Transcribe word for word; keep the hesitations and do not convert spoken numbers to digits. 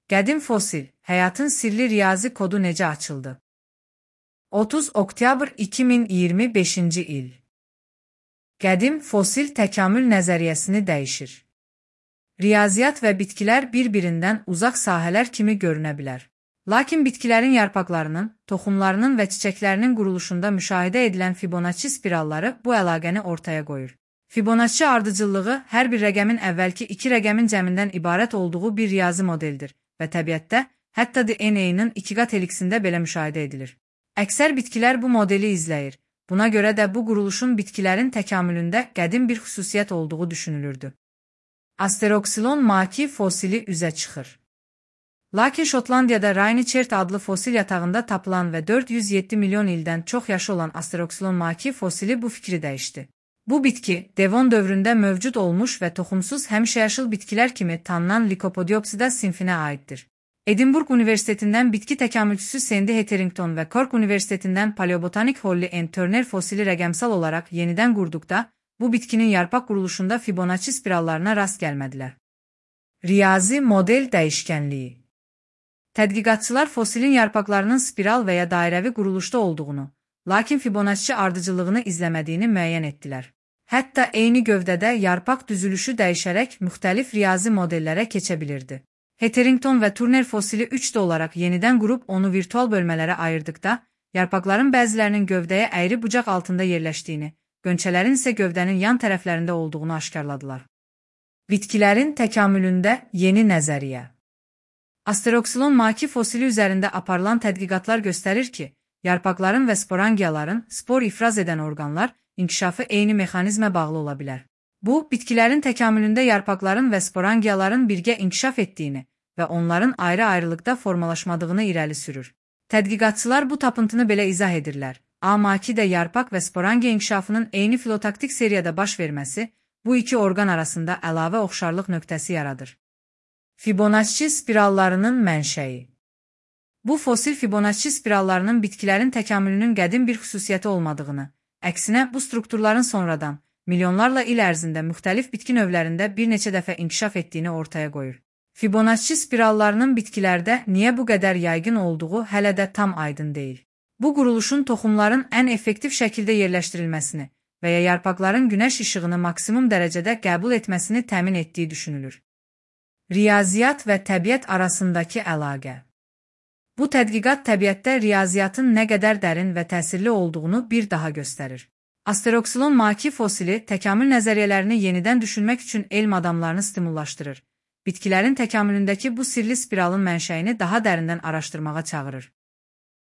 Qədim fosil, həyatın sirli riyazi kodu necə açıldı? otuz oktyabr iki min iyirmi beşinci il. Qədim fosil təkamül nəzəriyyəsini dəyişir. Riyaziyyat və bitkilər bir-birindən uzaq sahələr kimi görünə bilər. Lakin bitkilərin yarpaqlarının, toxumlarının və çiçəklərinin quruluşunda müşahidə edilən Fibonacci spiralları bu əlaqəni ortaya qoyur. Fibonacci ardıcıllığı hər bir rəqəmin əvvəlki iki rəqəmin cəmindən ibarət olduğu bir riyazi modeldir və təbiətdə, hətta D N A-nın ikiqat eliksində belə müşahidə edilir. Əksər bitkilər bu modeli izləyir. Buna görə də bu quruluşun bitkilərin təkamülündə qədim bir xüsusiyyət olduğu düşünülürdü. Asteroxylon maki fosili üzə çıxır. Lakin Şotlandiyada Rainichert adlı fosil yatağında tapılan və dörd yüz yeddi milyon ildən çox yaşı olan Asteroxylon maki fosili bu fikri dəyişdi. Bu bitki, Devon dövründə mövcud olmuş və toxumsuz həmişəyaşıl bitkilər kimi tanınan Lycopodiopsida sinfinə aiddir. Edinburgh Universitetindən bitki təkamülçüsü Sandy Hetherington və Cork Universitetindən paleobotanik Holly Ann Turner fosili rəqəmsal olaraq yenidən qurduqda, bu bitkinin yarpaq quruluşunda Fibonacci spirallarına rast gəlmədilər. Riyazi model dəyişkənliyi. Tədqiqatçılar fosilin yarpaqlarının spiral və ya dairəvi quruluşda olduğunu, lakin Fibonacci ardıcıllığını izləmədiyini müəyyən etdilər. Hətta eyni gövdədə yarpaq düzülüşü dəyişərək müxtəlif riyazi modellərə keçə bilirdi. Hetherington və Turner fosili üç D olaraq yenidən qurub onu virtual bölmələrə ayırdıqda, yarpaqların bəzilərinin gövdəyə əyri bucaq altında yerləşdiyini, qönçələrin isə gövdənin yan tərəflərində olduğunu aşkarladılar. Bitkilərin təkamülündə yeni nəzəriyyə. Asteroxylon maki fosili üzərində aparılan tədqiqatlar göstərir ki, yarpaqların və sporangiyaların, spor ifraz edən orqanlar, inkişafı eyni mexanizmə bağlı ola bilər. Bu, bitkilərin təkamülündə yarpaqların və sporangiyaların birgə inkişaf etdiyini və onların ayrı-ayrılıqda formalaşmadığını irəli sürür. Tədqiqatçılar bu tapıntını belə izah edirlər. A makidə yarpaq və sporangiya inkişafının eyni filotaktik seriyada baş verməsi, bu iki orqan arasında əlavə oxşarlıq nöqtəsi yaradır. Fibonacci spirallarının mənşəyi. Bu fosil Fibonacci spirallarının bitkilərin təkamülünün qədim bir xüsusiyyəti olmadığını, əksinə bu strukturların sonradan, milyonlarla il ərzində müxtəlif bitki növlərində bir neçə dəfə inkişaf etdiyini ortaya qoyur. Fibonacci spirallarının bitkilərdə niyə bu qədər yaygın olduğu hələ də tam aydın deyil. Bu quruluşun toxumların ən effektiv şəkildə yerləşdirilməsini və ya yarpaqların günəş işığını maksimum dərəcədə qəbul etməsini təmin etdiyi düşünülür. Riyaziyyat və təbiət arasındakı əlaqə. Bu tədqiqat təbiətdə riyaziyyatın nə qədər dərin və təsirli olduğunu bir daha göstərir. Asteroxylon maki fosili təkamül nəzəriyyələrini yenidən düşünmək üçün elm adamlarını stimullaşdırır. Bitkilərin təkamülündəki bu sirli spiralın mənşəyini daha dərindən araşdırmağa çağırır.